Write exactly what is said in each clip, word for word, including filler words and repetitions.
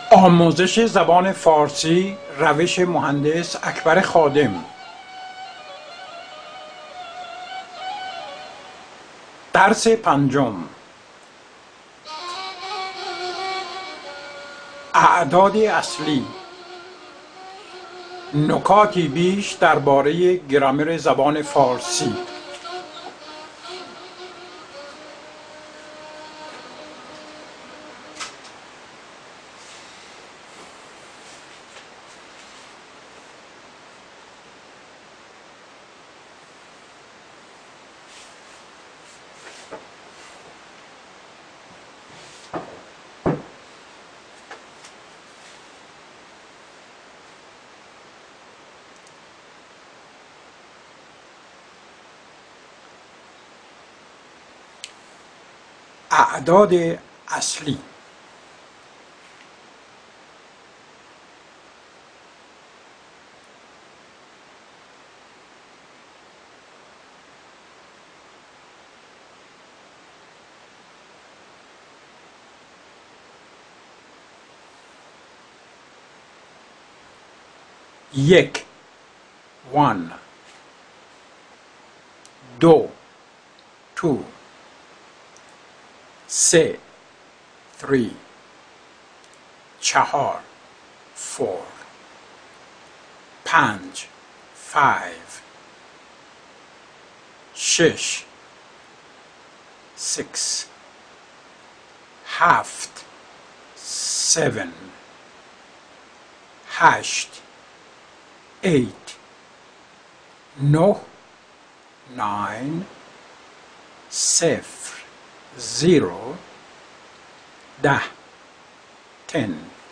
آموزش زبان فارسی روش مهندس اکبر خادم درس پنجم اعداد اصلی نکاتی بیش درباره گرامر زبان فارسی اعداد اصلی یک one دو two سه three چهار four پنج five شش six هفت seven هشت eight نه nine صفر zero ده ten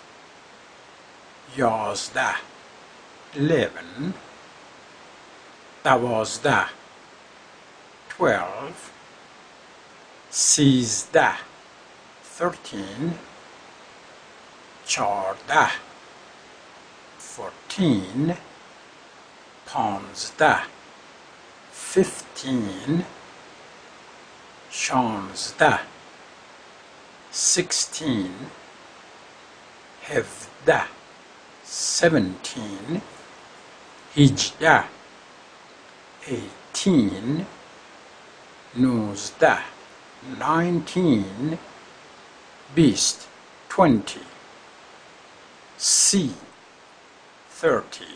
یازده eleven دوازده twelve سیزده thirteen چهارده fourteen پانزده fifteen شانزده sixteen هفده seventeen هجده eighteen نوزده nineteen بیست twenty سی thirty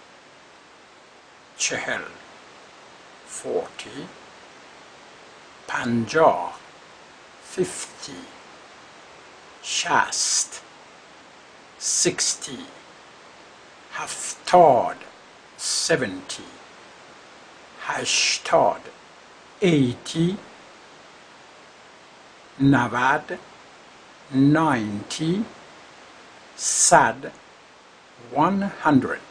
چهل forty پنجاه fifty شصت sixty هفتاد seventy هشتاد eighty نود ninety صد one hundred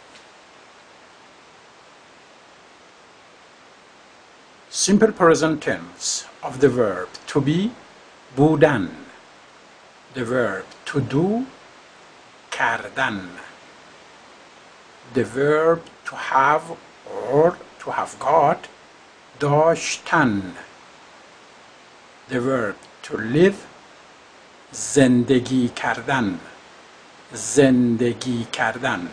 Simple present tense of the verb to be بودن the verb to do کردن the verb to have or to have got داشتن the verb to live زندگی کردن زندگی کردن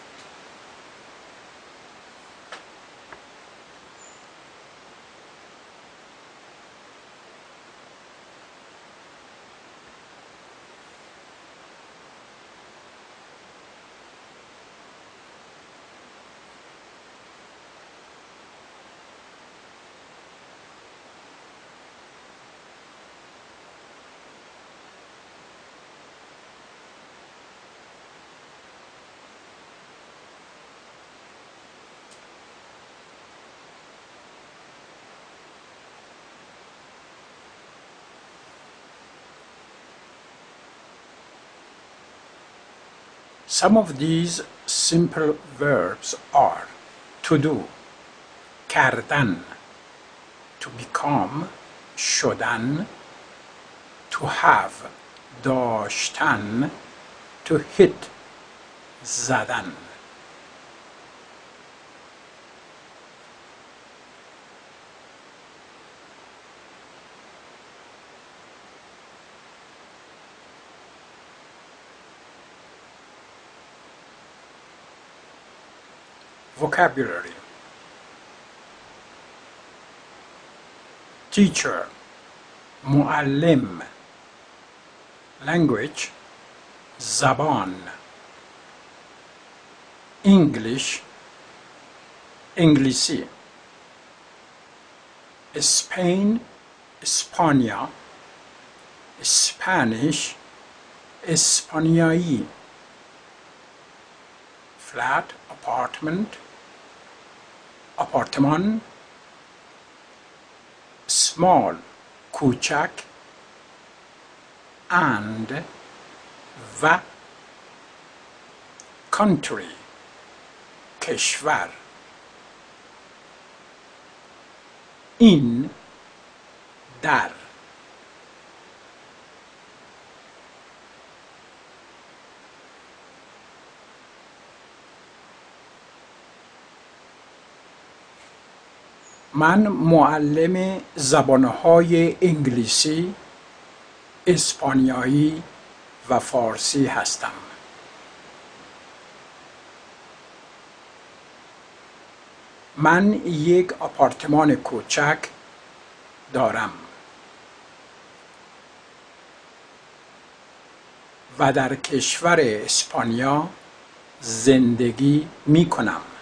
Some of these simple verbs are to do کردن to become شدن to have داشتن to hit زدن vocabulary. Teacher, معلم. Language, زبان. English, انگلیسی. Spain, اسپانیا. Spanish, اسپانیایی. Flat, apartment, آپارتمان. Small, کوچک. And و country, کشور. این در. من معلم زبانهای انگلیسی، اسپانیایی و فارسی هستم. من یک آپارتمان کوچک دارم و در کشور اسپانیا زندگی می کنم.